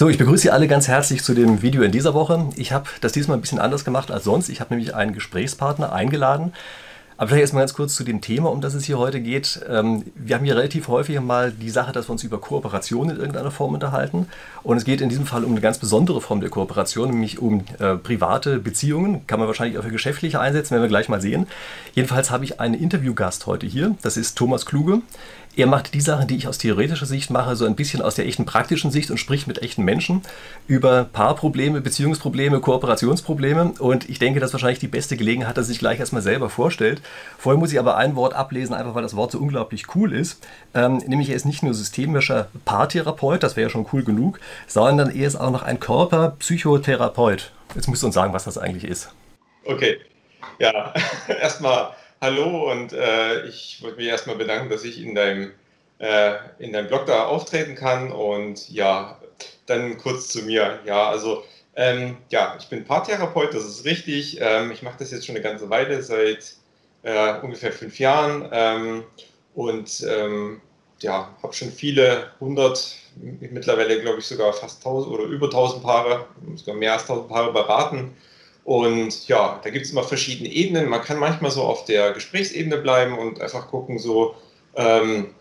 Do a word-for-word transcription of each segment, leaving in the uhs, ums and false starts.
So, ich begrüße Sie alle ganz herzlich zu dem Video in dieser Woche. Ich habe das diesmal ein bisschen anders gemacht als sonst. Ich habe nämlich einen Gesprächspartner eingeladen. Aber vielleicht erstmal ganz kurz zu dem Thema, um das es hier heute geht. Ähm, wir haben hier relativ häufig mal die Sache, dass wir uns über Kooperation in irgendeiner Form unterhalten. Und es geht in diesem Fall um eine ganz besondere Form der Kooperation, nämlich um äh, private Beziehungen. Kann man wahrscheinlich auch für geschäftliche einsetzen, werden wir gleich mal sehen. Jedenfalls habe ich einen Interviewgast heute hier. Das ist Thomas Kluge. Er macht die Sachen, die ich aus theoretischer Sicht mache, so ein bisschen aus der echten praktischen Sicht und spricht mit echten Menschen über Paarprobleme, Beziehungsprobleme, Kooperationsprobleme. Und ich denke, das ist wahrscheinlich die beste Gelegenheit, dass er sich gleich erstmal selber vorstellt. Vorher muss ich aber ein Wort ablesen, einfach weil das Wort so unglaublich cool ist. Ähm, nämlich er ist nicht nur systemischer Paartherapeut, das wäre ja schon cool genug, sondern er ist auch noch ein Körperpsychotherapeut. Jetzt musst du uns sagen, was das eigentlich ist. Okay, ja, erstmal hallo und äh, ich wollte mich erstmal bedanken, dass ich in deinem, äh, in deinem Blog da auftreten kann und ja, dann kurz zu mir. Ja, also ähm, ja, ich bin Paartherapeut, das ist richtig. Ähm, ich mache das jetzt schon eine ganze Weile, seit äh, ungefähr fünf Jahren ähm, und ähm, ja, habe schon viele hundert, mittlerweile glaube ich sogar fast tausend oder über tausend Paare, sogar mehr als tausend Paare beraten. Und ja, da gibt es immer verschiedene Ebenen. Man kann manchmal so auf der Gesprächsebene bleiben und einfach gucken, so ähm,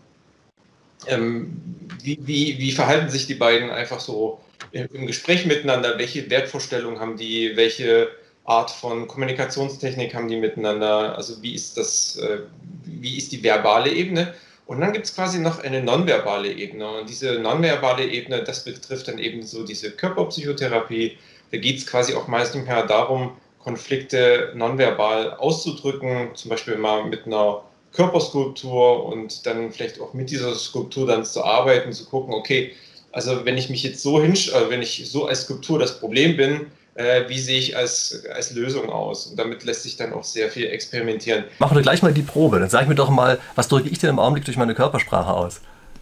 ähm, wie, wie, wie verhalten sich die beiden einfach so im, im Gespräch miteinander, welche Wertvorstellungen haben die, welche Art von Kommunikationstechnik haben die miteinander, also wie ist das, äh, wie ist die verbale Ebene. Und dann gibt es quasi noch eine nonverbale Ebene. Und diese nonverbale Ebene, das betrifft dann eben so diese Körperpsychotherapie. Da geht es quasi auch meist mehr darum, Konflikte nonverbal auszudrücken, zum Beispiel mal mit einer Körperskulptur und dann vielleicht auch mit dieser Skulptur dann zu arbeiten, zu gucken, okay, also wenn ich mich jetzt so hinsch, also wenn ich so als Skulptur das Problem bin, äh, wie sehe ich als, als Lösung aus? Und damit lässt sich dann auch sehr viel experimentieren. Machen wir gleich mal die Probe. Dann sag mir doch mal, was drücke ich denn im Augenblick durch meine Körpersprache aus?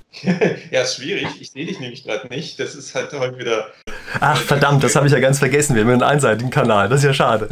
Ja, ist schwierig. Ich sehe dich nämlich gerade nicht. Das ist halt heute wieder... Ach, verdammt, das habe ich ja ganz vergessen. Wir haben einen einseitigen Kanal. Das ist ja schade.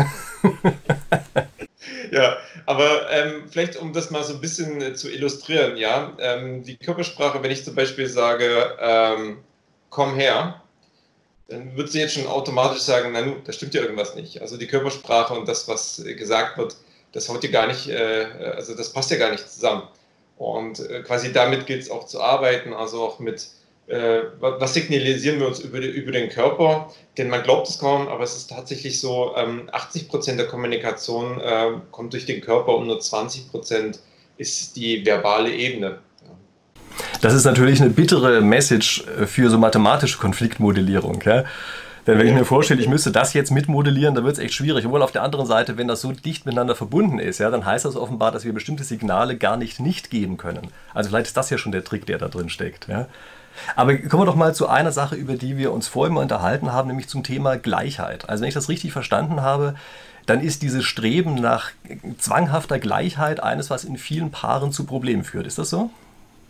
Ja, aber ähm, vielleicht um das mal so ein bisschen äh, zu illustrieren, ja, ähm, die Körpersprache, wenn ich zum Beispiel sage, ähm, komm her, dann wird sie jetzt schon automatisch sagen, na nun, da stimmt ja irgendwas nicht. Also die Körpersprache und das, was äh, gesagt wird, das haut ja gar nicht, äh, also das passt ja gar nicht zusammen. Und äh, quasi damit gilt es auch zu arbeiten, also auch mit, äh, was signalisieren wir uns über, die, über den Körper? Denn man glaubt es kaum, aber es ist tatsächlich so, ähm, achtzig Prozent der Kommunikation äh, kommt durch den Körper und nur zwanzig Prozent ist die verbale Ebene. Das ist natürlich eine bittere Message für so mathematische Konfliktmodellierung. Ja? Denn wenn ich mir vorstelle, ich müsste das jetzt mitmodellieren, dann wird es echt schwierig. Obwohl auf der anderen Seite, wenn das so dicht miteinander verbunden ist, ja, dann heißt das offenbar, dass wir bestimmte Signale gar nicht nicht geben können. Also vielleicht ist das ja schon der Trick, der da drin steckt. Ja? Aber kommen wir doch mal zu einer Sache, über die wir uns vorhin mal unterhalten haben, nämlich zum Thema Gleichheit. Also wenn ich das richtig verstanden habe, dann ist dieses Streben nach zwanghafter Gleichheit eines, was in vielen Paaren zu Problemen führt. Ist das so?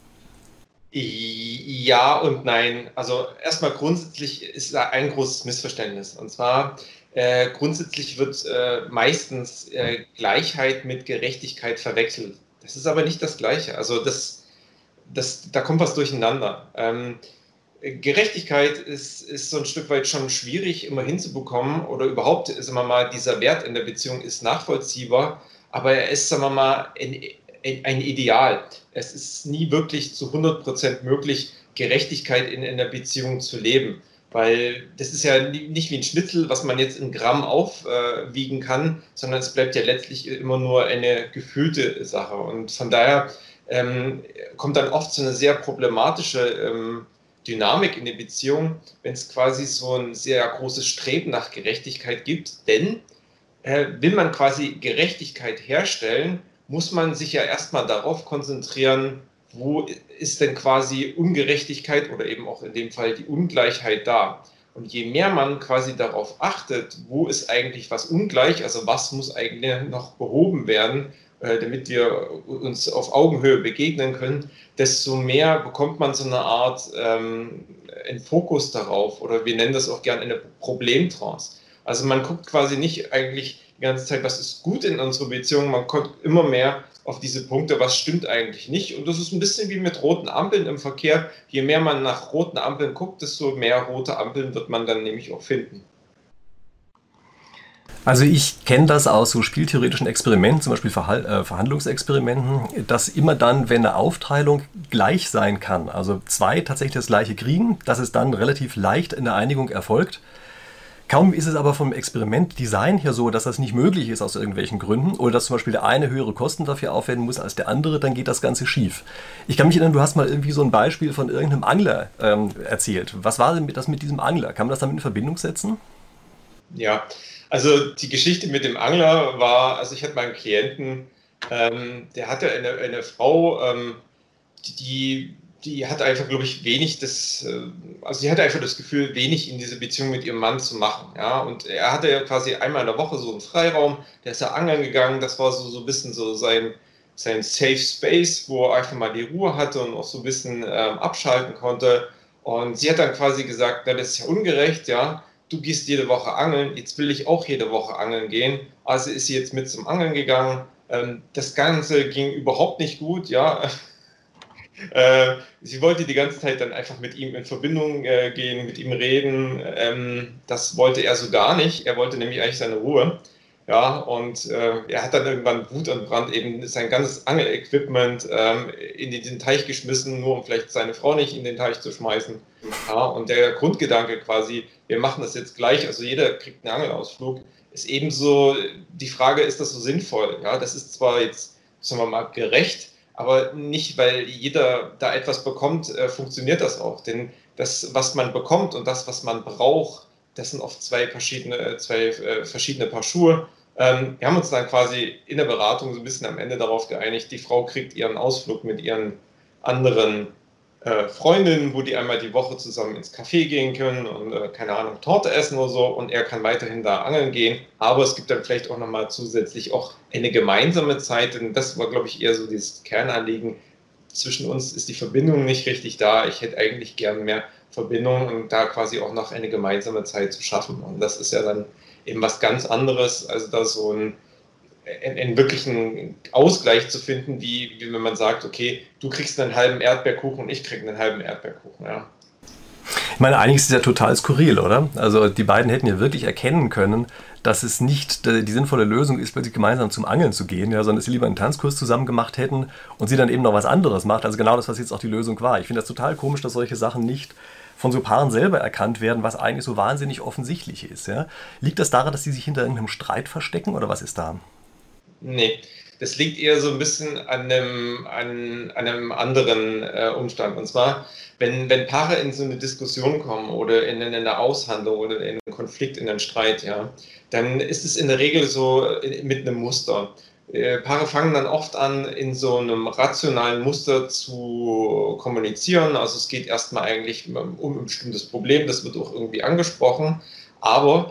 Ja und nein. Also erstmal grundsätzlich ist da ein großes Missverständnis. Und zwar äh, grundsätzlich wird äh, meistens äh, Gleichheit mit Gerechtigkeit verwechselt. Das ist aber nicht das Gleiche. Also das, das, da kommt was durcheinander. Ähm, Gerechtigkeit ist, ist so ein Stück weit schon schwierig immer hinzubekommen oder überhaupt, sagen wir mal, dieser Wert in der Beziehung ist nachvollziehbar, aber er ist, sagen wir mal, ein, ein Ideal. Es ist nie wirklich zu hundert Prozent möglich, Gerechtigkeit in einer Beziehung zu leben, weil das ist ja nicht wie ein Schnitzel, was man jetzt in Gramm aufwiegen kann, sondern es bleibt ja letztlich immer nur eine gefühlte Sache und von daher ähm, kommt dann oft so eine sehr problematische ähm, Dynamik in der Beziehung, wenn es quasi so ein sehr großes Streben nach Gerechtigkeit gibt, denn äh, will man quasi Gerechtigkeit herstellen, muss man sich ja erstmal darauf konzentrieren, wo ist denn quasi Ungerechtigkeit oder eben auch in dem Fall die Ungleichheit da. Und je mehr man quasi darauf achtet, wo ist eigentlich was ungleich, also was muss eigentlich noch behoben werden, äh, damit wir uns auf Augenhöhe begegnen können, desto mehr bekommt man so eine Art ähm, einen Fokus darauf oder wir nennen das auch gerne eine Problemtrance. Also man guckt quasi nicht eigentlich die ganze Zeit, was ist gut in unserer Beziehung, man guckt immer mehr, auf diese Punkte, was stimmt eigentlich nicht. Und das ist ein bisschen wie mit roten Ampeln im Verkehr. Je mehr man nach roten Ampeln guckt, desto mehr rote Ampeln wird man dann nämlich auch finden. Also ich kenne das aus so spieltheoretischen Experimenten, zum Beispiel Verhal äh, Verhandlungsexperimenten, dass immer dann, wenn eine Aufteilung gleich sein kann, also zwei tatsächlich das gleiche kriegen, dass es dann relativ leicht in der Einigung erfolgt. Kaum ist es aber vom Experimentdesign her so, dass das nicht möglich ist aus irgendwelchen Gründen oder dass zum Beispiel der eine höhere Kosten dafür aufwenden muss als der andere, dann geht das Ganze schief. Ich kann mich erinnern, du hast mal irgendwie so ein Beispiel von irgendeinem Angler ähm, erzählt. Was war denn das mit diesem Angler? Kann man das damit in Verbindung setzen? Ja, also die Geschichte mit dem Angler war, also ich hatte mal einen Klienten, ähm, der hatte eine, eine Frau, ähm, die, die hat einfach, glaube ich, wenig das, äh, also sie hatte einfach das Gefühl, wenig in diese Beziehung mit ihrem Mann zu machen. Ja, und er hatte ja quasi einmal in der Woche so einen Freiraum, der ist ja angeln gegangen, das war so, so ein bisschen so sein, sein Safe Space, wo er einfach mal die Ruhe hatte und auch so ein bisschen ähm, abschalten konnte. Und sie hat dann quasi gesagt, na, das ist ja ungerecht, ja. Du gehst jede Woche angeln, jetzt will ich auch jede Woche angeln gehen. Also ist sie jetzt mit zum Angeln gegangen. Ähm, das Ganze ging überhaupt nicht gut, ja. Äh, sie wollte die ganze Zeit dann einfach mit ihm in Verbindung äh, gehen, mit ihm reden. Ähm, das wollte er so gar nicht. Er wollte nämlich eigentlich seine Ruhe. Ja, und äh, er hat dann irgendwann wutentbrannt eben sein ganzes Angelequipment ähm, in den Teich geschmissen, nur um vielleicht seine Frau nicht in den Teich zu schmeißen. Ja, und der Grundgedanke quasi, wir machen das jetzt gleich, also jeder kriegt einen Angelausflug, ist ebenso die Frage, ist das so sinnvoll? Ja, das ist zwar jetzt, sagen wir mal, gerecht, aber nicht, weil jeder da etwas bekommt, äh, funktioniert das auch. Denn das, was man bekommt und das, was man braucht, das sind oft zwei verschiedene, zwei, äh, verschiedene Paar Schuhe. Ähm, wir haben uns dann quasi in der Beratung so ein bisschen am Ende darauf geeinigt, die Frau kriegt ihren Ausflug mit ihren anderen äh, Freundinnen, wo die einmal die Woche zusammen ins Café gehen können und, äh, keine Ahnung, Torte essen oder so, und er kann weiterhin da angeln gehen, aber es gibt dann vielleicht auch nochmal zusätzlich auch eine gemeinsame Zeit, denn das war, glaube ich, eher so dieses Kernanliegen. Zwischen uns ist die Verbindung nicht richtig da, ich hätte eigentlich gern mehr Verbindung und da quasi auch noch eine gemeinsame Zeit zu schaffen, und das ist ja dann eben was ganz anderes, also da so ein einen wirklichen Ausgleich zu finden, wie, wie wenn man sagt, okay, du kriegst einen halben Erdbeerkuchen und ich krieg einen halben Erdbeerkuchen. Ja. Ich meine, eigentlich ist es ja total skurril, oder? Also die beiden hätten ja wirklich erkennen können, dass es nicht die sinnvolle Lösung ist, plötzlich gemeinsam zum Angeln zu gehen, ja, sondern dass sie lieber einen Tanzkurs zusammen gemacht hätten und sie dann eben noch was anderes macht. Also genau das, was jetzt auch die Lösung war. Ich finde das total komisch, dass solche Sachen nicht von so Paaren selber erkannt werden, was eigentlich so wahnsinnig offensichtlich ist. Ja? Liegt das daran, dass sie sich hinter irgendeinem Streit verstecken oder was ist da? Nee, das liegt eher so ein bisschen an einem, an, an einem anderen äh, Umstand. Und zwar, wenn, wenn Paare in so eine Diskussion kommen oder in, in eine Aushandlung oder in einen Konflikt, in einen Streit, ja, dann ist es in der Regel so in, mit einem Muster. Äh, Paare fangen dann oft an, in so einem rationalen Muster zu kommunizieren. Also es geht erstmal eigentlich um ein bestimmtes Problem, das wird auch irgendwie angesprochen, aber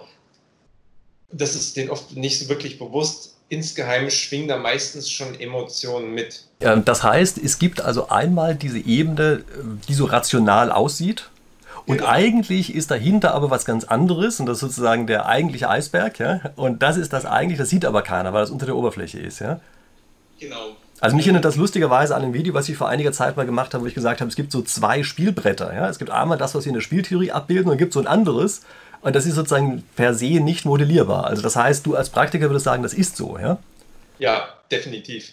das ist denen oft nicht so wirklich bewusst. Insgeheim schwingen da meistens schon Emotionen mit. Ja, das heißt, es gibt also einmal diese Ebene, die so rational aussieht. Und genau. Eigentlich ist dahinter aber was ganz anderes, und das ist sozusagen der eigentliche Eisberg. Ja? Und das ist das eigentlich, das sieht aber keiner, weil das unter der Oberfläche ist. Ja? Genau. Also mich erinnert das lustigerweise an ein Video, was ich vor einiger Zeit mal gemacht habe, wo ich gesagt habe, es gibt so zwei Spielbretter. Ja? Es gibt einmal das, was wir in der Spieltheorie abbilden, und dann gibt es so ein anderes. Und das ist sozusagen per se nicht modellierbar. Also das heißt, du als Praktiker würdest sagen, das ist so, ja? Ja, definitiv.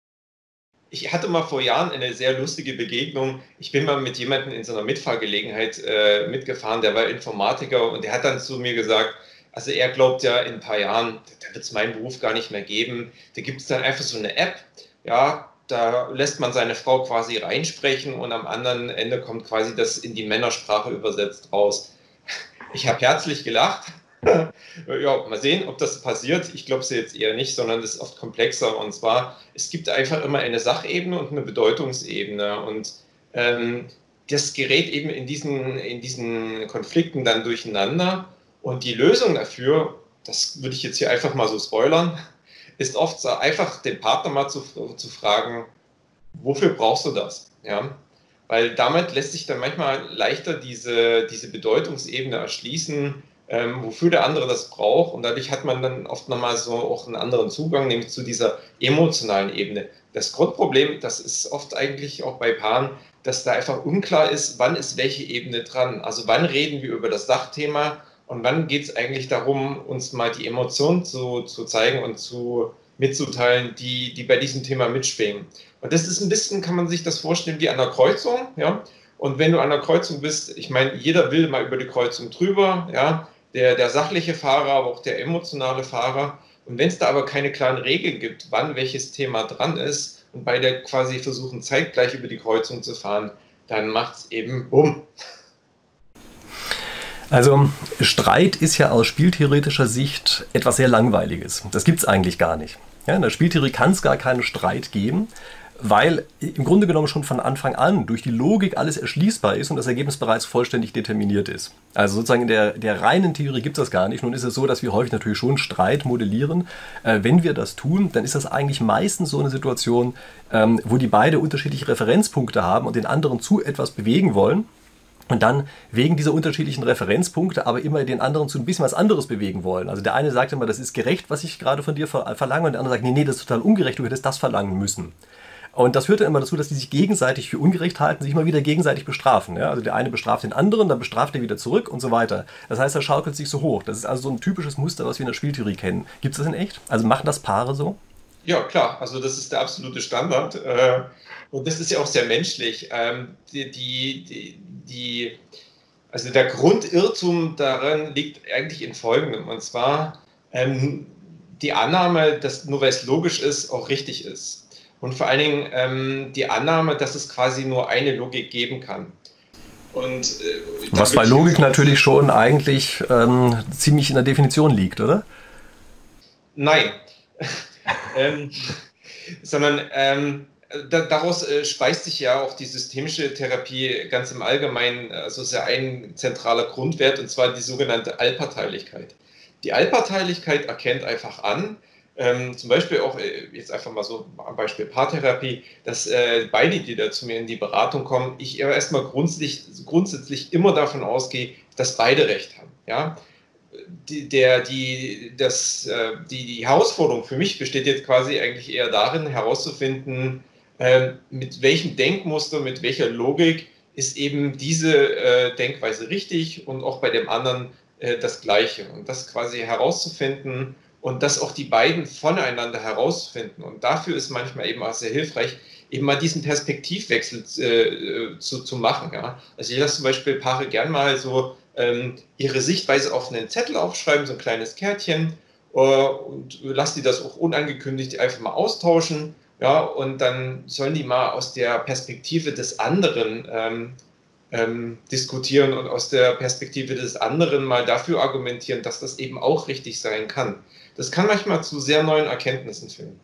Ich hatte mal vor Jahren eine sehr lustige Begegnung. Ich bin mal mit jemandem in so einer Mitfahrgelegenheit äh, mitgefahren, der war Informatiker, und der hat dann zu mir gesagt, also er glaubt ja, in ein paar Jahren, da wird es meinen Beruf gar nicht mehr geben. Da gibt es dann einfach so eine App, ja, da lässt man seine Frau quasi reinsprechen und am anderen Ende kommt quasi das in die Männersprache übersetzt raus. Ich habe herzlich gelacht. Ja, mal sehen, ob das passiert. Ich glaube es jetzt eher nicht, sondern es ist oft komplexer. Und zwar, es gibt einfach immer eine Sachebene und eine Bedeutungsebene. Und ähm, das gerät eben in diesen, in diesen Konflikten dann durcheinander. Und die Lösung dafür, das würde ich jetzt hier einfach mal so spoilern, ist oft so einfach den Partner mal zu, zu fragen, wofür brauchst du das? Ja? Weil damit lässt sich dann manchmal leichter diese, diese Bedeutungsebene erschließen, ähm, wofür der andere das braucht. Und dadurch hat man dann oft nochmal so auch einen anderen Zugang, nämlich zu dieser emotionalen Ebene. Das Grundproblem, das ist oft eigentlich auch bei Paaren, dass da einfach unklar ist, wann ist welche Ebene dran. Also wann reden wir über das Sachthema und wann geht es eigentlich darum, uns mal die Emotionen zu, zu zeigen und zu, mitzuteilen, die, die bei diesem Thema mitschwingen. Und das ist ein bisschen, kann man sich das vorstellen, wie an der Kreuzung. Ja? Und wenn du an der Kreuzung bist, ich meine, jeder will mal über die Kreuzung drüber, ja? der, der sachliche Fahrer, aber auch der emotionale Fahrer. Und wenn es da aber keine klaren Regeln gibt, wann welches Thema dran ist und beide quasi versuchen zeitgleich über die Kreuzung zu fahren, dann macht es eben bumm. Also Streit ist ja aus spieltheoretischer Sicht etwas sehr Langweiliges. Das gibt es eigentlich gar nicht. Ja, in der Spieltheorie kann es gar keinen Streit geben, weil im Grunde genommen schon von Anfang an durch die Logik alles erschließbar ist und das Ergebnis bereits vollständig determiniert ist. Also sozusagen in der, der reinen Theorie gibt es das gar nicht. Nun ist es so, dass wir häufig natürlich schon Streit modellieren. Äh, wenn wir das tun, dann ist das eigentlich meistens so eine Situation, ähm, wo die beide unterschiedliche Referenzpunkte haben und den anderen zu etwas bewegen wollen. Und dann wegen dieser unterschiedlichen Referenzpunkte aber immer den anderen zu ein bisschen was anderes bewegen wollen. Also der eine sagt immer, das ist gerecht, was ich gerade von dir verlange, und der andere sagt, nee, nee, das ist total ungerecht, du hättest das verlangen müssen. Und das führt dann immer dazu, dass die sich gegenseitig für ungerecht halten, sich immer wieder gegenseitig bestrafen. Ja? Also der eine bestraft den anderen, dann bestraft er wieder zurück und so weiter. Das heißt, er schaukelt sich so hoch. Das ist also so ein typisches Muster, was wir in der Spieltheorie kennen. Gibt es das in echt? Also machen das Paare so? Ja, klar, also das ist der absolute Standard. Äh, und das ist ja auch sehr menschlich. Ähm, die, die, die, die, also der Grundirrtum darin liegt eigentlich in Folgendem. Und zwar ähm, die Annahme, dass nur weil es logisch ist, auch richtig ist. Und vor allen Dingen ähm, die Annahme, dass es quasi nur eine Logik geben kann. Und, äh, Was bei Logik natürlich schon eigentlich ähm, ziemlich in der Definition liegt, oder? Nein. ähm, sondern ähm, da, daraus äh, speist sich ja auch die systemische Therapie ganz im Allgemeinen. Also ist ja ein zentraler Grundwert, und zwar die sogenannte Allparteilichkeit. Die Allparteilichkeit erkennt einfach an, ähm, zum Beispiel auch, äh, jetzt einfach mal so am Beispiel Paartherapie, dass äh, beide, die da zu mir in die Beratung kommen, ich erstmal grundsätzlich, grundsätzlich immer davon ausgehe, dass beide recht haben. Ja? Die, der, die, das, äh, die, die Herausforderung für mich besteht jetzt quasi eigentlich eher darin, herauszufinden, äh, mit welchem Denkmuster, mit welcher Logik ist eben diese äh, Denkweise richtig und auch bei dem anderen äh, das Gleiche. Und das quasi herauszufinden und das auch die beiden voneinander herausfinden. Und dafür ist manchmal eben auch sehr hilfreich, eben mal diesen Perspektivwechsel äh, zu, zu machen. Ja? Also ich lasse zum Beispiel Paare gern mal so ähm, ihre Sichtweise auf einen Zettel aufschreiben, so ein kleines Kärtchen, äh, und lasse die das auch unangekündigt einfach mal austauschen. Ja? Und dann sollen die mal aus der Perspektive des anderen ähm, ähm, diskutieren und aus der Perspektive des anderen mal dafür argumentieren, dass das eben auch richtig sein kann. Das kann manchmal zu sehr neuen Erkenntnissen führen.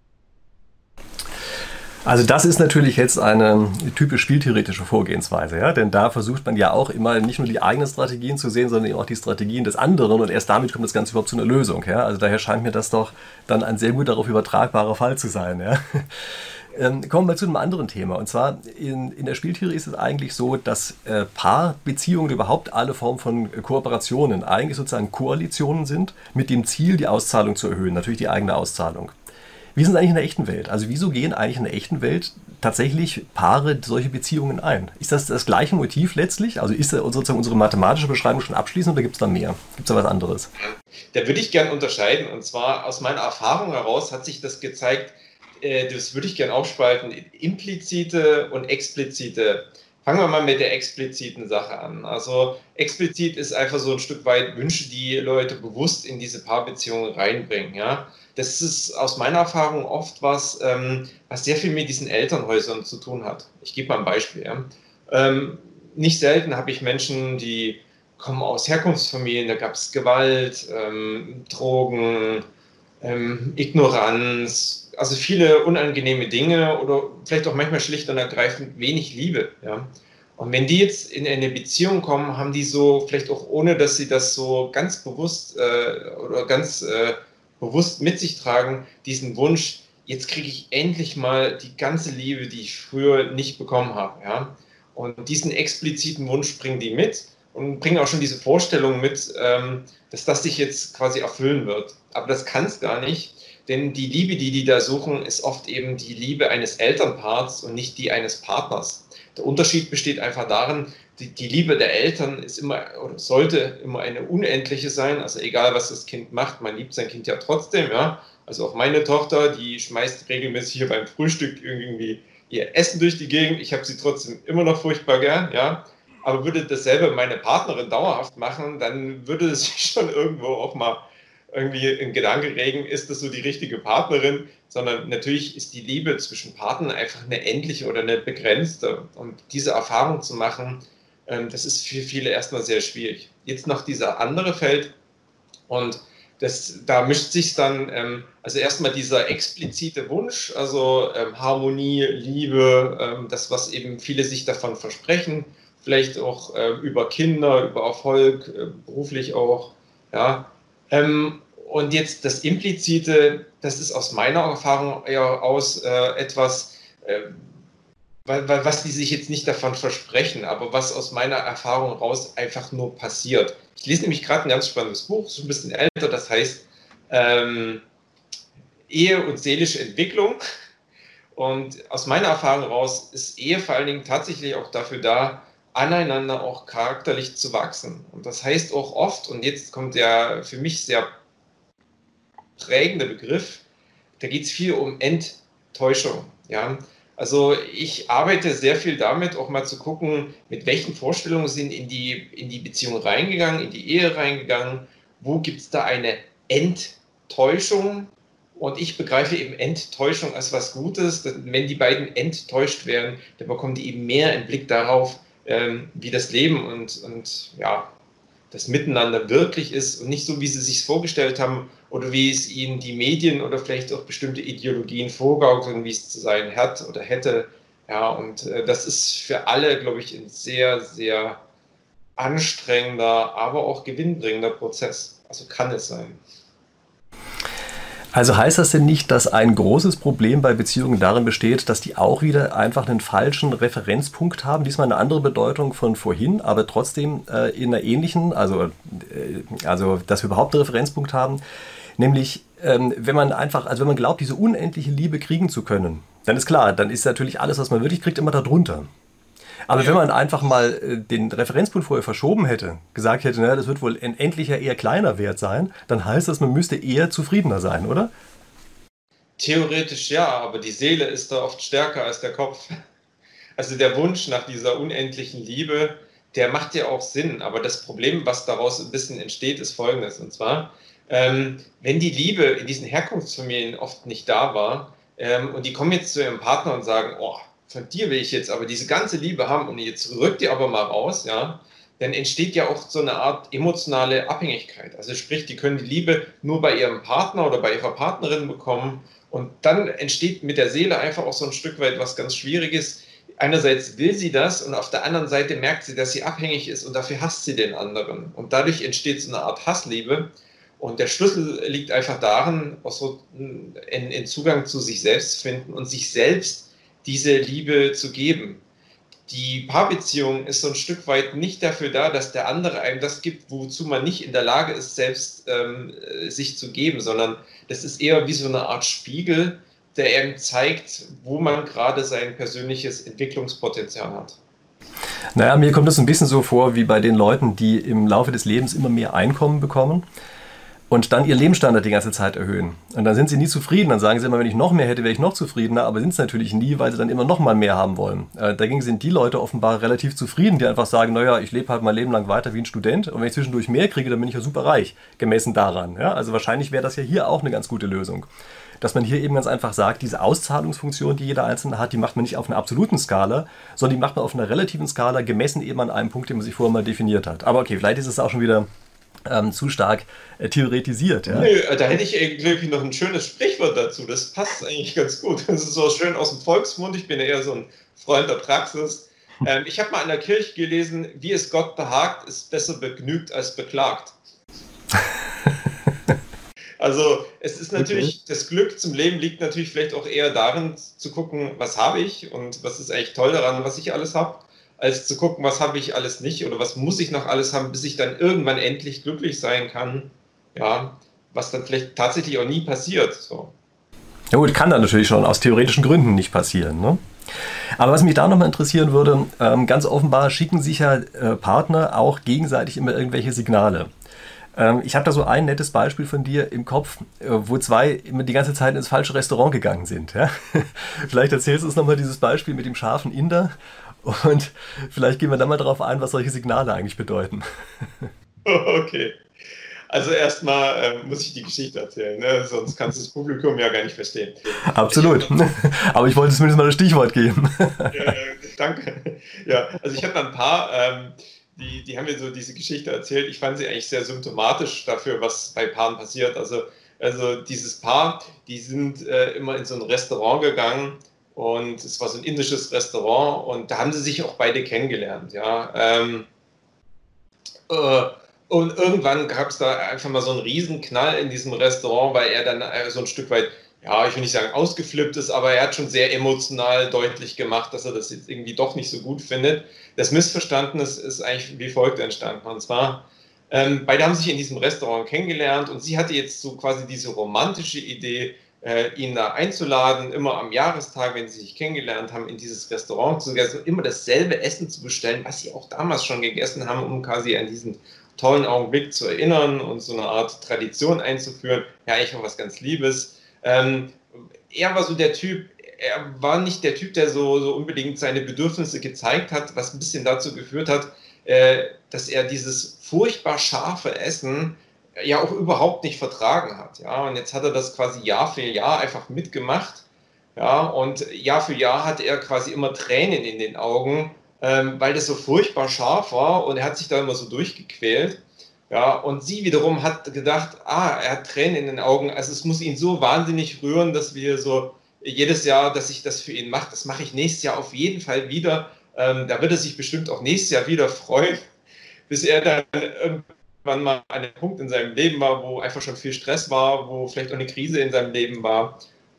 Also das ist natürlich jetzt eine typisch spieltheoretische Vorgehensweise, ja? Denn da versucht man ja auch immer nicht nur die eigenen Strategien zu sehen, sondern eben auch die Strategien des anderen, und erst damit kommt das Ganze überhaupt zu einer Lösung. Ja? Also daher scheint mir das doch dann ein sehr gut darauf übertragbarer Fall zu sein. Ja? Ähm, kommen wir zu einem anderen Thema, und zwar in, in der Spieltheorie ist es eigentlich so, dass äh, Paarbeziehungen, überhaupt alle Formen von äh, Kooperationen eigentlich sozusagen Koalitionen sind, mit dem Ziel, die Auszahlung zu erhöhen, natürlich die eigene Auszahlung. Wie sind es eigentlich in der echten Welt? Also wieso gehen eigentlich in der echten Welt tatsächlich Paare solche Beziehungen ein? Ist das das gleiche Motiv letztlich? Also ist sozusagen unsere mathematische Beschreibung schon abschließend oder gibt es da mehr? Gibt es da was anderes? Da würde ich gerne unterscheiden, und zwar aus meiner Erfahrung heraus hat sich das gezeigt, äh, das würde ich gerne aufspalten, implizite und explizite. Fangen wir mal mit der expliziten Sache an. Also explizit ist einfach so ein Stück weit Wünsche, die Leute bewusst in diese Paarbeziehungen reinbringen. Ja? Das ist aus meiner Erfahrung oft was, ähm, was sehr viel mit diesen Elternhäusern zu tun hat. Ich gebe mal ein Beispiel. Ja? Ähm, nicht selten habe ich Menschen, die kommen aus Herkunftsfamilien, da gab es Gewalt, ähm, Drogen, ähm, Ignoranz, also viele unangenehme Dinge oder vielleicht auch manchmal schlicht und ergreifend wenig Liebe. Ja? Und wenn die jetzt in eine Beziehung kommen, haben die so, vielleicht auch ohne, dass sie das so ganz bewusst äh, oder ganz äh, bewusst mit sich tragen, diesen Wunsch, jetzt kriege ich endlich mal die ganze Liebe, die ich früher nicht bekommen habe. Ja? Und diesen expliziten Wunsch bringen die mit und bringen auch schon diese Vorstellung mit, ähm, dass das sich jetzt quasi erfüllen wird. Aber das kann es gar nicht, Denn die Liebe, die die da suchen, ist oft eben die Liebe eines Elternpaars und nicht die eines Partners. Der Unterschied besteht einfach darin, die, die Liebe der Eltern ist immer oder sollte immer eine unendliche sein. Also egal, was das Kind macht, man liebt sein Kind ja trotzdem. Ja? Also auch meine Tochter, die schmeißt regelmäßig hier beim Frühstück irgendwie ihr Essen durch die Gegend. Ich habe sie trotzdem immer noch furchtbar gern. Ja? Aber würde dasselbe meine Partnerin dauerhaft machen, dann würde sie schon irgendwo auch mal irgendwie in Gedanken regen, ist das so die richtige Partnerin, sondern natürlich ist die Liebe zwischen Partnern einfach eine endliche oder eine begrenzte. Und diese Erfahrung zu machen, das ist für viele erstmal sehr schwierig. Jetzt noch dieser andere Feld und das, da mischt sich dann, also erstmal dieser explizite Wunsch, also Harmonie, Liebe, das, was eben viele sich davon versprechen, vielleicht auch über Kinder, über Erfolg, beruflich auch, ja. Ähm, und jetzt das Implizite, das ist aus meiner Erfahrung eher aus äh, etwas, äh, was die sich jetzt nicht davon versprechen, aber was aus meiner Erfahrung raus einfach nur passiert. Ich lese nämlich gerade ein ganz spannendes Buch, so ein bisschen älter, das heißt ähm, Ehe und seelische Entwicklung. Und aus meiner Erfahrung raus ist Ehe vor allen Dingen tatsächlich auch dafür da, aneinander auch charakterlich zu wachsen. Und das heißt auch oft, und jetzt kommt der für mich sehr prägende Begriff, da geht es viel um Enttäuschung. Ja? Also ich arbeite sehr viel damit, auch mal zu gucken, mit welchen Vorstellungen sind in die, in die Beziehung reingegangen, in die Ehe reingegangen, wo gibt es da eine Enttäuschung. Und ich begreife eben Enttäuschung als was Gutes. Wenn die beiden enttäuscht werden, dann bekommen die eben mehr einen Blick darauf, wie das Leben und, und ja, das Miteinander wirklich ist und nicht so, wie sie es sich vorgestellt haben oder wie es ihnen die Medien oder vielleicht auch bestimmte Ideologien vorgaukeln, wie es zu sein hat oder hätte. Ja, und äh, das ist für alle, glaube ich, ein sehr, sehr anstrengender, aber auch gewinnbringender Prozess. Also kann es sein. Also heißt das denn nicht, dass ein großes Problem bei Beziehungen darin besteht, dass die auch wieder einfach einen falschen Referenzpunkt haben, diesmal eine andere Bedeutung von vorhin, aber trotzdem äh, in einer ähnlichen, also, äh, also dass wir überhaupt einen Referenzpunkt haben, nämlich ähm, wenn man einfach, also wenn man glaubt, diese unendliche Liebe kriegen zu können, dann ist klar, dann ist natürlich alles, was man wirklich kriegt, immer darunter. Aber ja. Wenn man einfach mal äh, den Referenzpunkt vorher verschoben hätte, gesagt hätte, naja, das wird wohl ein endlicher eher kleiner Wert sein, dann heißt das, man müsste eher zufriedener sein, oder? Theoretisch ja, aber die Seele ist da oft stärker als der Kopf. Also der Wunsch nach dieser unendlichen Liebe, der macht ja auch Sinn. Aber das Problem, was daraus ein bisschen entsteht, ist folgendes. Und zwar, ähm, wenn die Liebe in diesen Herkunftsfamilien oft nicht da war ähm, und die kommen jetzt zu ihrem Partner und sagen, oh, von dir will ich jetzt aber diese ganze Liebe haben und jetzt rückt ihr aber mal raus, ja, dann entsteht ja auch so eine Art emotionale Abhängigkeit. Also sprich, die können die Liebe nur bei ihrem Partner oder bei ihrer Partnerin bekommen und dann entsteht mit der Seele einfach auch so ein Stück weit was ganz Schwieriges. Einerseits will sie das und auf der anderen Seite merkt sie, dass sie abhängig ist und dafür hasst sie den anderen. Und dadurch entsteht so eine Art Hassliebe. Und der Schlüssel liegt einfach darin, auch so einen Zugang zu sich selbst zu finden und sich selbst diese Liebe zu geben. Die Paarbeziehung ist so ein Stück weit nicht dafür da, dass der andere einem das gibt, wozu man nicht in der Lage ist, selbst ähm, sich zu geben, sondern das ist eher wie so eine Art Spiegel, der einem zeigt, wo man gerade sein persönliches Entwicklungspotenzial hat. Naja, mir kommt das ein bisschen so vor, wie bei den Leuten, die im Laufe des Lebens immer mehr Einkommen bekommen und dann ihr Lebensstandard die ganze Zeit erhöhen. Und dann sind sie nie zufrieden. Dann sagen sie immer, wenn ich noch mehr hätte, wäre ich noch zufriedener. Aber sind es natürlich nie, weil sie dann immer noch mal mehr haben wollen. Äh, dagegen sind die Leute offenbar relativ zufrieden, die einfach sagen, naja, ich lebe halt mein Leben lang weiter wie ein Student. Und wenn ich zwischendurch mehr kriege, dann bin ich ja super reich, gemessen daran. Ja? Also wahrscheinlich wäre das ja hier auch eine ganz gute Lösung. Dass man hier eben ganz einfach sagt, diese Auszahlungsfunktion, die jeder Einzelne hat, die macht man nicht auf einer absoluten Skala, sondern die macht man auf einer relativen Skala, gemessen eben an einem Punkt, den man sich vorher mal definiert hat. Aber okay, vielleicht ist es auch schon wieder Ähm, zu stark äh, theoretisiert. Ja? Nö, da hätte ich irgendwie noch ein schönes Sprichwort dazu. Das passt eigentlich ganz gut. Das ist so schön aus dem Volksmund. Ich bin ja eher so ein Freund der Praxis. Ähm, ich habe mal in der Kirche gelesen, wie es Gott behagt, ist besser begnügt als beklagt. Also es ist natürlich, okay. Das Glück zum Leben liegt natürlich vielleicht auch eher darin zu gucken, was habe ich und was ist eigentlich toll daran, was ich alles habe, als zu gucken, was habe ich alles nicht oder was muss ich noch alles haben, bis ich dann irgendwann endlich glücklich sein kann. Ja, was dann vielleicht tatsächlich auch nie passiert. So. Ja gut, kann dann natürlich schon aus theoretischen Gründen nicht passieren, ne? Aber was mich da nochmal interessieren würde, ähm, ganz offenbar schicken sich ja äh, Partner auch gegenseitig immer irgendwelche Signale. Ähm, ich habe da so ein nettes Beispiel von dir im Kopf, äh, wo zwei immer die ganze Zeit ins falsche Restaurant gegangen sind. Ja? Vielleicht erzählst du uns nochmal dieses Beispiel mit dem scharfen Inder und vielleicht gehen wir dann mal darauf ein, was solche Signale eigentlich bedeuten. Okay. Also erstmal äh, muss ich die Geschichte erzählen, ne? Sonst kannst du das Publikum ja gar nicht verstehen. Ich Absolut. hab, Aber ich wollte zumindest mal ein Stichwort geben. äh, danke. Ja, also ich habe da ein paar, ähm, die, die haben mir so diese Geschichte erzählt. Ich fand sie eigentlich sehr symptomatisch dafür, was bei Paaren passiert. Also, also dieses Paar, die sind äh, immer in so ein Restaurant gegangen und es war so ein indisches Restaurant und da haben sie sich auch beide kennengelernt. Ja. Ähm, äh, und irgendwann gab es da einfach mal so einen Riesenknall in diesem Restaurant, weil er dann äh, so ein Stück weit, ja, ich will nicht sagen ausgeflippt ist, aber er hat schon sehr emotional deutlich gemacht, dass er das jetzt irgendwie doch nicht so gut findet. Das Missverständnis ist eigentlich wie folgt entstanden. Und zwar, ähm, beide haben sich in diesem Restaurant kennengelernt und sie hatte jetzt so quasi diese romantische Idee, äh, ihn da einzuladen, immer am Jahrestag, wenn sie sich kennengelernt haben, in dieses Restaurant zu gehen, also immer dasselbe Essen zu bestellen, was sie auch damals schon gegessen haben, um quasi an diesen tollen Augenblick zu erinnern und so eine Art Tradition einzuführen. Ja, eigentlich auch was ganz Liebes. Ähm, er war so der Typ, er war nicht der Typ, der so, so unbedingt seine Bedürfnisse gezeigt hat, was ein bisschen dazu geführt hat, äh, dass er dieses furchtbar scharfe Essen ja auch überhaupt nicht vertragen hat. Ja, und jetzt hat er das quasi Jahr für Jahr einfach mitgemacht. Ja, und Jahr für Jahr hatte er quasi immer Tränen in den Augen, ähm, weil das so furchtbar scharf war und er hat sich da immer so durchgequält. Ja, und sie wiederum hat gedacht, ah, er hat Tränen in den Augen, also es muss ihn so wahnsinnig rühren, dass wir so jedes Jahr, dass ich das für ihn mache, das mache ich nächstes Jahr auf jeden Fall wieder. Ähm, da wird er sich bestimmt auch nächstes Jahr wieder freuen, bis er dann irgendwann mal an einem Punkt in seinem Leben war, wo einfach schon viel Stress war, wo vielleicht auch eine Krise in seinem Leben war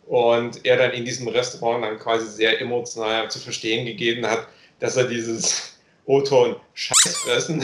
und er dann in diesem Restaurant dann quasi sehr emotional zu verstehen gegeben hat, dass er dieses O-Ton Scheißfressen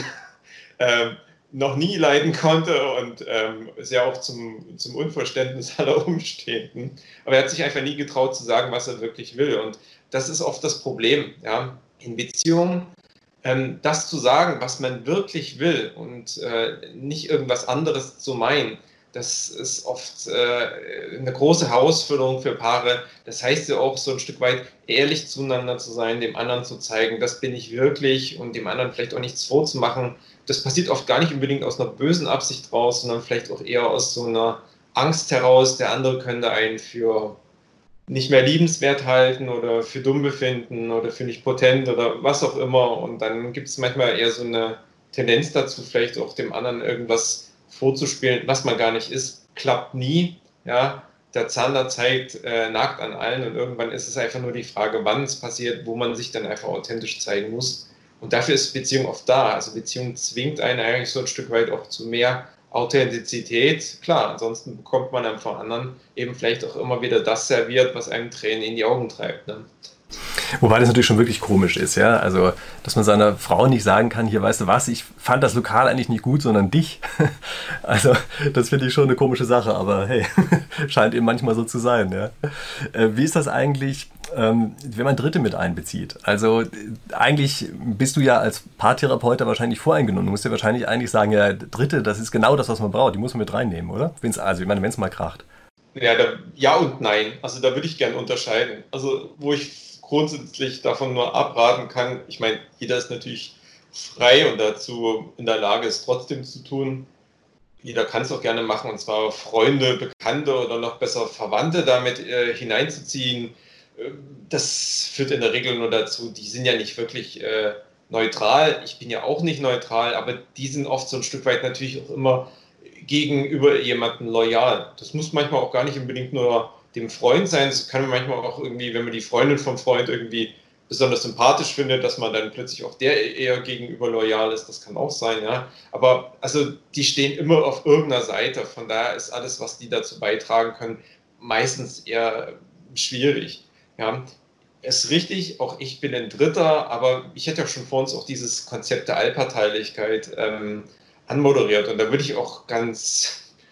ähm, noch nie leiden konnte und ähm, ist ja auch zum, zum Unverständnis aller Umstehenden. Aber er hat sich einfach nie getraut zu sagen, was er wirklich will. Und das ist oft das Problem, ja, in Beziehungen, ähm, das zu sagen, was man wirklich will und äh, nicht irgendwas anderes zu meinen. Das ist oft äh, eine große Herausforderung für Paare. Das heißt ja auch so ein Stück weit ehrlich zueinander zu sein, dem anderen zu zeigen, das bin ich wirklich und dem anderen vielleicht auch nichts vorzumachen. Das passiert oft gar nicht unbedingt aus einer bösen Absicht raus, sondern vielleicht auch eher aus so einer Angst heraus, der andere könnte einen für nicht mehr liebenswert halten oder für dumm befinden oder für nicht potent oder was auch immer. Und dann gibt es manchmal eher so eine Tendenz dazu, vielleicht auch dem anderen irgendwas vorzuspielen, was man gar nicht ist. Klappt nie. Ja, der Zander zeigt äh, nackt an allen und irgendwann ist es einfach nur die Frage, wann es passiert, wo man sich dann einfach authentisch zeigen muss. Und dafür ist Beziehung oft da. Also Beziehung zwingt einen eigentlich so ein Stück weit auch zu mehr Authentizität. Klar, ansonsten bekommt man dann von anderen eben vielleicht auch immer wieder das serviert, was einem Tränen in die Augen treibt. Ne? Wobei das natürlich schon wirklich komisch ist, ja. Also, dass man seiner Frau nicht sagen kann, hier, weißt du was, ich fand das Lokal eigentlich nicht gut, sondern dich. Also, das finde ich schon eine komische Sache, aber hey, scheint eben manchmal so zu sein, ja. Äh, wie ist das eigentlich, ähm, wenn man Dritte mit einbezieht? Also, äh, eigentlich bist du ja als Paartherapeut da wahrscheinlich voreingenommen. Du musst ja wahrscheinlich eigentlich sagen, ja, Dritte, das ist genau das, was man braucht. Die muss man mit reinnehmen, oder? Wenn's, also, ich meine, wenn es mal kracht. Ja, da, ja und nein. Also da würde ich gerne unterscheiden. Also wo ich grundsätzlich davon nur abraten kann, ich meine, jeder ist natürlich frei und dazu in der Lage, es trotzdem zu tun. Jeder kann es auch gerne machen, und zwar Freunde, Bekannte oder noch besser Verwandte damit äh, hineinzuziehen. Äh, Das führt in der Regel nur dazu, die sind ja nicht wirklich äh, neutral. Ich bin ja auch nicht neutral, aber die sind oft so ein Stück weit natürlich auch immer gegenüber jemandem loyal. Das muss manchmal auch gar nicht unbedingt nur dem Freund sein. Es kann manchmal auch irgendwie, wenn man die Freundin vom Freund irgendwie besonders sympathisch findet, dass man dann plötzlich auch der eher gegenüber loyal ist. Das kann auch sein, ja. Aber also die stehen immer auf irgendeiner Seite. Von daher ist alles, was die dazu beitragen können, meistens eher schwierig. Ja. Es ist richtig, auch ich bin ein Dritter, aber ich hätte ja schon vor uns auch dieses Konzept der Allparteilichkeit ähm, anmoderiert. Und da würde ich auch ganz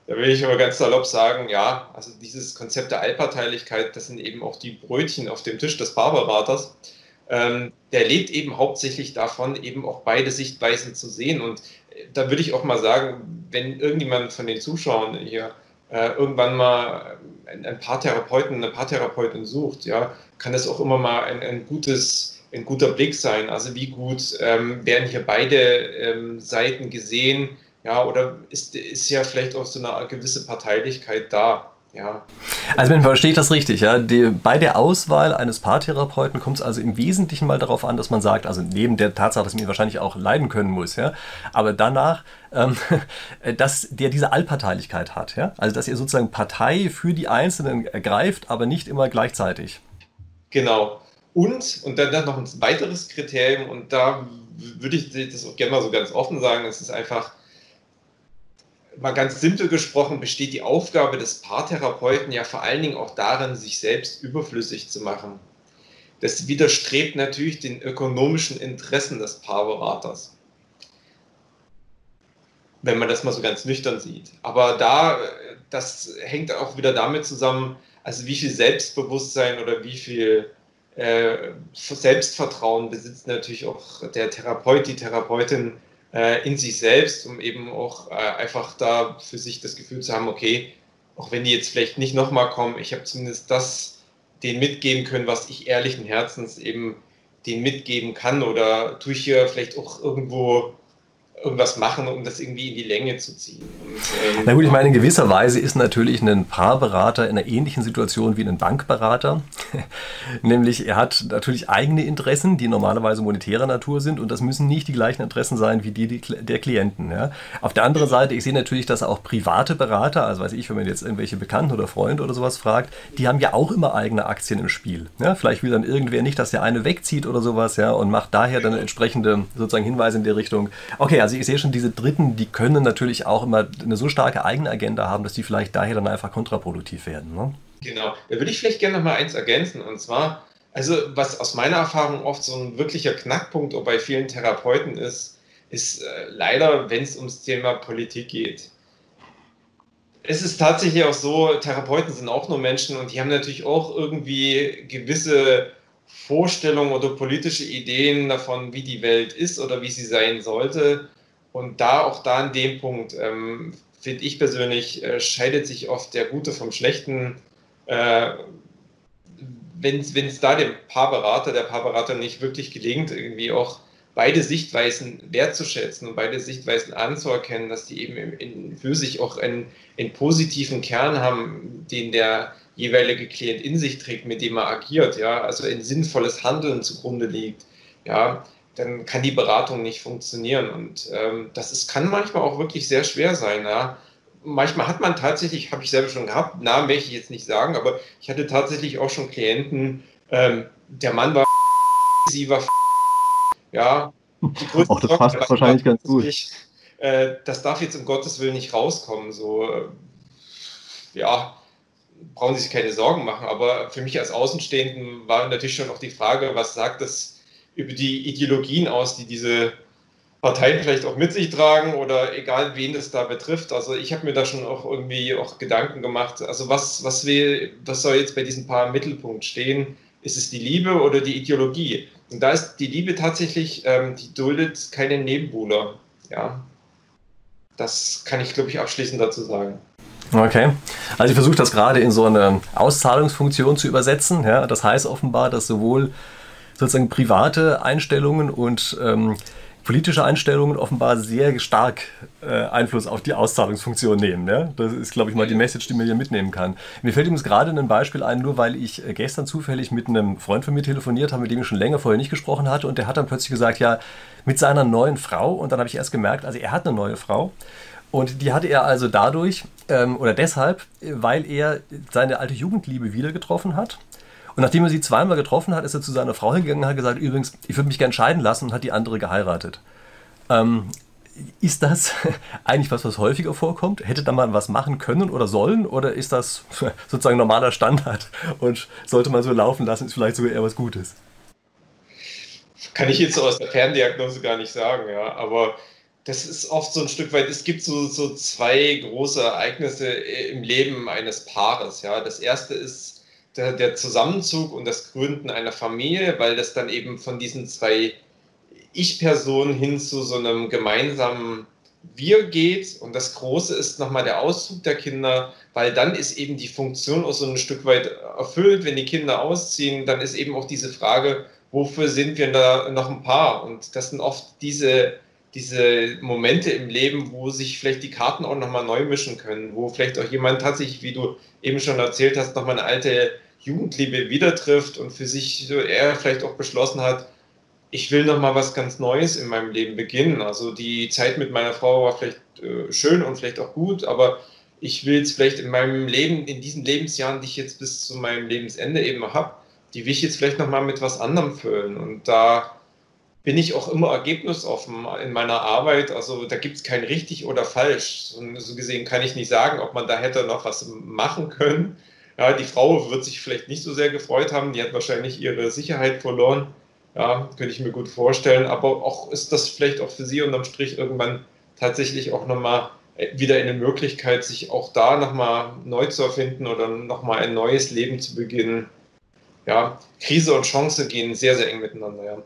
Da will ich aber ganz salopp sagen, ja, also dieses Konzept der Allparteilichkeit, das sind eben auch die Brötchen auf dem Tisch des Paarberaters. Ähm, der lebt eben hauptsächlich davon, eben auch beide Sichtweisen zu sehen. Und da würde ich auch mal sagen, wenn irgendjemand von den Zuschauern hier äh, irgendwann mal ein, ein Paartherapeuten, eine Paartherapeutin sucht, ja, kann das auch immer mal ein, ein gutes, ein guter Blick sein. Also wie gut ähm, werden hier beide ähm, Seiten gesehen, ja, oder ist, ist ja vielleicht auch so eine gewisse Parteilichkeit da, ja. Also man versteht das richtig, ja. Die, bei der Auswahl eines Paartherapeuten kommt es also im Wesentlichen mal darauf an, dass man sagt, also neben der Tatsache, dass man ihn wahrscheinlich auch leiden können muss, ja, aber danach, ähm, dass der diese Allparteilichkeit hat, ja. Also dass ihr sozusagen Partei für die Einzelnen ergreift, aber nicht immer gleichzeitig. Genau. Und, und dann, dann noch ein weiteres Kriterium, und da würde ich das auch gerne mal so ganz offen sagen, es ist einfach, mal ganz simpel gesprochen, besteht die Aufgabe des Paartherapeuten ja vor allen Dingen auch darin, sich selbst überflüssig zu machen. Das widerstrebt natürlich den ökonomischen Interessen des Paarberaters, wenn man das mal so ganz nüchtern sieht. Aber da, das hängt auch wieder damit zusammen, also wie viel Selbstbewusstsein oder wie viel äh, Selbstvertrauen besitzt natürlich auch der Therapeut, die Therapeutin äh, in sich selbst, um eben auch äh, einfach da für sich das Gefühl zu haben, okay, auch wenn die jetzt vielleicht nicht nochmal kommen, ich habe zumindest das denen mitgeben können, was ich ehrlichen Herzens eben denen mitgeben kann, oder tue ich hier vielleicht auch irgendwo irgendwas machen, um das irgendwie in die Länge zu ziehen. Und, ähm, Na gut, ich meine, in gewisser Weise ist natürlich ein Paarberater in einer ähnlichen Situation wie ein Bankberater. Nämlich, er hat natürlich eigene Interessen, die normalerweise monetärer Natur sind, und das müssen nicht die gleichen Interessen sein wie die der Klienten. Ja. Auf der anderen Seite, ich sehe natürlich, dass auch private Berater, also weiß ich, wenn man jetzt irgendwelche Bekannten oder Freunde oder sowas fragt, die haben ja auch immer eigene Aktien im Spiel. Ja. Vielleicht will dann irgendwer nicht, dass der eine wegzieht oder sowas, ja, und macht daher dann entsprechende sozusagen Hinweise in die Richtung, okay, also Also ich sehe schon, diese Dritten, die können natürlich auch immer eine so starke eigene Agenda haben, dass die vielleicht daher dann einfach kontraproduktiv werden. Ne? Genau. Da würde ich vielleicht gerne noch mal eins ergänzen. Und zwar, also was aus meiner Erfahrung oft so ein wirklicher Knackpunkt auch bei vielen Therapeuten ist, ist äh, leider, wenn es ums Thema Politik geht. Es ist tatsächlich auch so, Therapeuten sind auch nur Menschen, und die haben natürlich auch irgendwie gewisse Vorstellungen oder politische Ideen davon, wie die Welt ist oder wie sie sein sollte. Und da, auch da an dem Punkt, ähm, finde ich persönlich, äh, scheidet sich oft der Gute vom Schlechten. Äh, wenn es da dem Paarberater, der Paarberater nicht wirklich gelingt, irgendwie auch beide Sichtweisen wertzuschätzen und beide Sichtweisen anzuerkennen, dass die eben in, in, für sich auch einen, einen positiven Kern haben, den der jeweilige Klient in sich trägt, mit dem er agiert, ja, also ein sinnvolles Handeln zugrunde liegt, ja, dann kann die Beratung nicht funktionieren. Und ähm, das ist, kann manchmal auch wirklich sehr schwer sein. Ja. Manchmal hat man tatsächlich, habe ich selber schon gehabt, Namen werde ich jetzt nicht sagen, aber ich hatte tatsächlich auch schon Klienten, ähm, der Mann war sie war ja, die größte Auch das passt Sorge, wahrscheinlich ganz gut. Ich, äh, das darf jetzt um Gottes Willen nicht rauskommen. So, äh, ja, brauchen Sie sich keine Sorgen machen. Aber für mich als Außenstehenden war natürlich schon auch die Frage, was sagt das über die Ideologien aus, die diese Parteien vielleicht auch mit sich tragen, oder egal wen das da betrifft. Also ich habe mir da schon auch irgendwie auch Gedanken gemacht. Also was, was, will, was soll jetzt bei diesem Paar im Mittelpunkt stehen? Ist es die Liebe oder die Ideologie? Und da ist die Liebe tatsächlich, ähm, die duldet keine Nebenbuhler. Ja, das kann ich, glaube ich, abschließend dazu sagen. Okay, also ich versuche das gerade in so eine Auszahlungsfunktion zu übersetzen. Ja? Das heißt offenbar, dass sowohl sozusagen private Einstellungen und ähm, politische Einstellungen offenbar sehr stark äh, Einfluss auf die Auszahlungsfunktion nehmen. Ja? Das ist, glaube ich, mal die Message, die man hier mitnehmen kann. Mir fällt übrigens gerade ein Beispiel ein, nur weil ich äh, gestern zufällig mit einem Freund von mir telefoniert habe, mit dem ich schon länger vorher nicht gesprochen hatte, und der hat dann plötzlich gesagt, ja, mit seiner neuen Frau, und dann habe ich erst gemerkt, also er hat eine neue Frau, und die hatte er also dadurch, ähm, oder deshalb, weil er seine alte Jugendliebe wieder getroffen hat. Und nachdem er sie zweimal getroffen hat, ist er zu seiner Frau hingegangen und hat gesagt, übrigens, ich würde mich gerne scheiden lassen, und hat die andere geheiratet. Ähm, ist das eigentlich was, was häufiger vorkommt? Hätte da man was machen können oder sollen? Oder ist das sozusagen normaler Standard und sollte man so laufen lassen, ist vielleicht sogar eher was Gutes? Kann ich jetzt so aus der Ferndiagnose gar nicht sagen, ja, aber Das ist oft so ein Stück weit, es gibt so, so zwei große Ereignisse im Leben eines Paares. Ja. Das erste ist der, der Zusammenzug und das Gründen einer Familie, weil das dann eben von diesen zwei Ich-Personen hin zu so einem gemeinsamen Wir geht. Und das Große ist nochmal der Auszug der Kinder, weil dann ist eben die Funktion auch so ein Stück weit erfüllt. Wenn die Kinder ausziehen, dann ist eben auch diese Frage, wofür sind wir da noch ein Paar? Und das sind oft diese diese Momente im Leben, wo sich vielleicht die Karten auch nochmal neu mischen können, wo vielleicht auch jemand tatsächlich, wie du eben schon erzählt hast, nochmal eine alte Jugendliebe wieder trifft und für sich so er vielleicht auch beschlossen hat, ich will nochmal was ganz Neues in meinem Leben beginnen. Also die Zeit mit meiner Frau war vielleicht äh, schön und vielleicht auch gut, aber ich will jetzt vielleicht in meinem Leben, in diesen Lebensjahren, die ich jetzt bis zu meinem Lebensende eben habe, die will ich jetzt vielleicht nochmal mit was anderem füllen. Und da bin ich auch immer ergebnisoffen in meiner Arbeit. Also da gibt es kein richtig oder falsch. So, so gesehen kann ich nicht sagen, ob man da hätte noch was machen können. Ja, die Frau wird sich vielleicht nicht so sehr gefreut haben. Die hat wahrscheinlich ihre Sicherheit verloren. Ja, könnte ich mir gut vorstellen. Aber auch ist das vielleicht auch für sie unterm Strich irgendwann tatsächlich auch nochmal wieder eine Möglichkeit, sich auch da nochmal neu zu erfinden oder nochmal ein neues Leben zu beginnen. Ja, Krise und Chance gehen sehr, sehr eng miteinander, ja.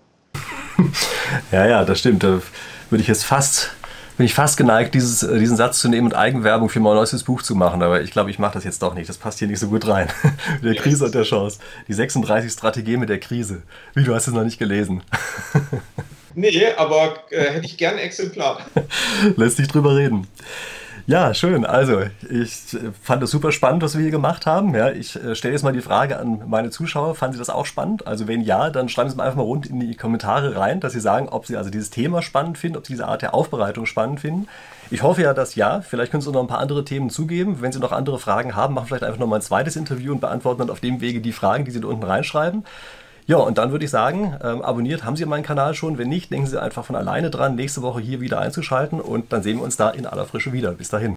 Ja, ja, das stimmt. Da würde ich jetzt fast, bin ich fast geneigt, dieses, diesen Satz zu nehmen und Eigenwerbung für mein neues Buch zu machen. Aber ich glaube, ich mache das jetzt doch nicht. Das passt hier nicht so gut rein. Mit der Krise und der Chance. Die sechsunddreißig Strategien mit der Krise. Wie, du hast es noch nicht gelesen. Nee, aber äh, hätte ich gern ein Exemplar. Lässt sich drüber reden. Ja, schön. Also, ich fand es super spannend, was wir hier gemacht haben. Ja, ich äh, stelle jetzt mal die Frage an meine Zuschauer. Fanden Sie das auch spannend? Also, wenn ja, dann schreiben Sie es mal einfach mal rund in die Kommentare rein, dass Sie sagen, ob Sie also dieses Thema spannend finden, ob Sie diese Art der Aufbereitung spannend finden. Ich hoffe ja, dass ja. Vielleicht können Sie noch ein paar andere Themen zugeben. Wenn Sie noch andere Fragen haben, machen wir vielleicht einfach noch mal ein zweites Interview und beantworten dann auf dem Wege die Fragen, die Sie da unten reinschreiben. Ja, und dann würde ich sagen, ähm, abonniert haben Sie meinen Kanal schon. Wenn nicht, denken Sie einfach von alleine dran, nächste Woche hier wieder einzuschalten und dann sehen wir uns da in aller Frische wieder. Bis dahin.